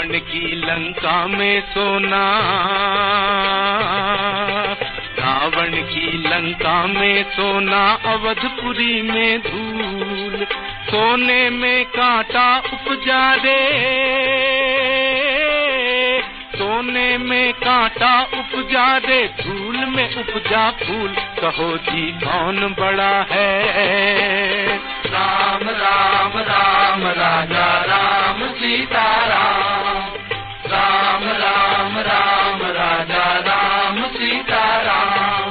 रावण की लंका में सोना, रावण की लंका में सोना, अवधपुरी में धूल, सोने में कांटा उपजा रे, सोने में कांटा उपजा रे, धूल में उपजा फूल, कहो जी कौन बड़ा है। राम राम राम राजा राम सीता राम, राम राम राम राजा राम सीता राम।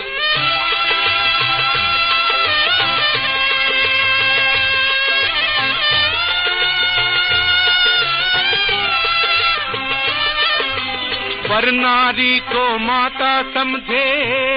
पर नारी को माता समझे,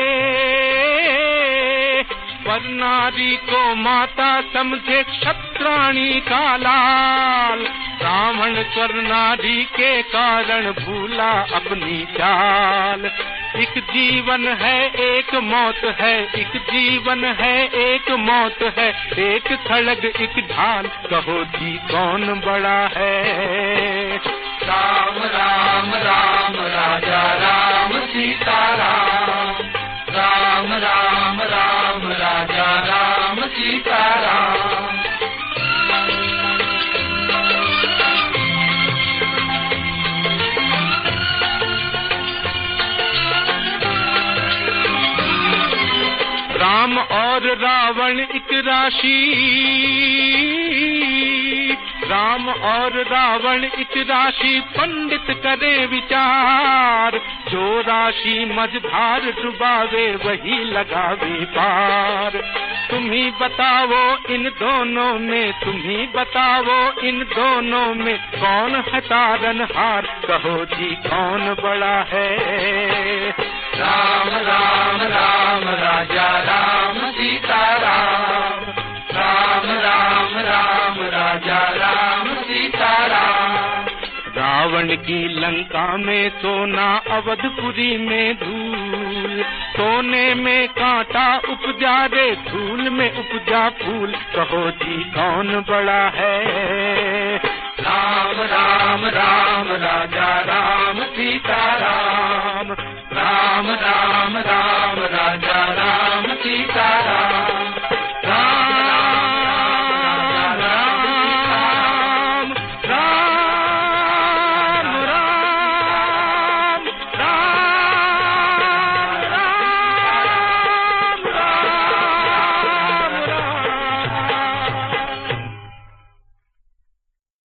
पर नारी को माता समझे, क्षत्राणी का लाल, रावण कर नारी के कारण भूला अपनी चाल। एक जीवन है एक मौत है, एक जीवन है एक मौत है, एक खड़ग एक ढाल, कहो जी कौन बड़ा है। राम राम राम राजा राम सीता राम, राम राम राम राजा राम सीता राम। राम और रावण एक राशि, राम और रावण एक राशि, पंडित करे विचार, जो राशि मझधार डुबावे वही लगावे पार। तुम ही बताओ इन दोनों में, तुम ही बताओ इन दोनों में, कौन है तारनहार, कहो जी कौन बड़ा है। राम राम राम राजा राम सीता राम, राम राम राम राजा राम सीता राम। रावण की लंका में सोना, अवधपुरी में धूल, सोने में कांटा उपजा रे, धूल में उपजा फूल, कहो जी कौन बड़ा है। राम राम राम राजा राम सीता राम, राम राम राम राजा राम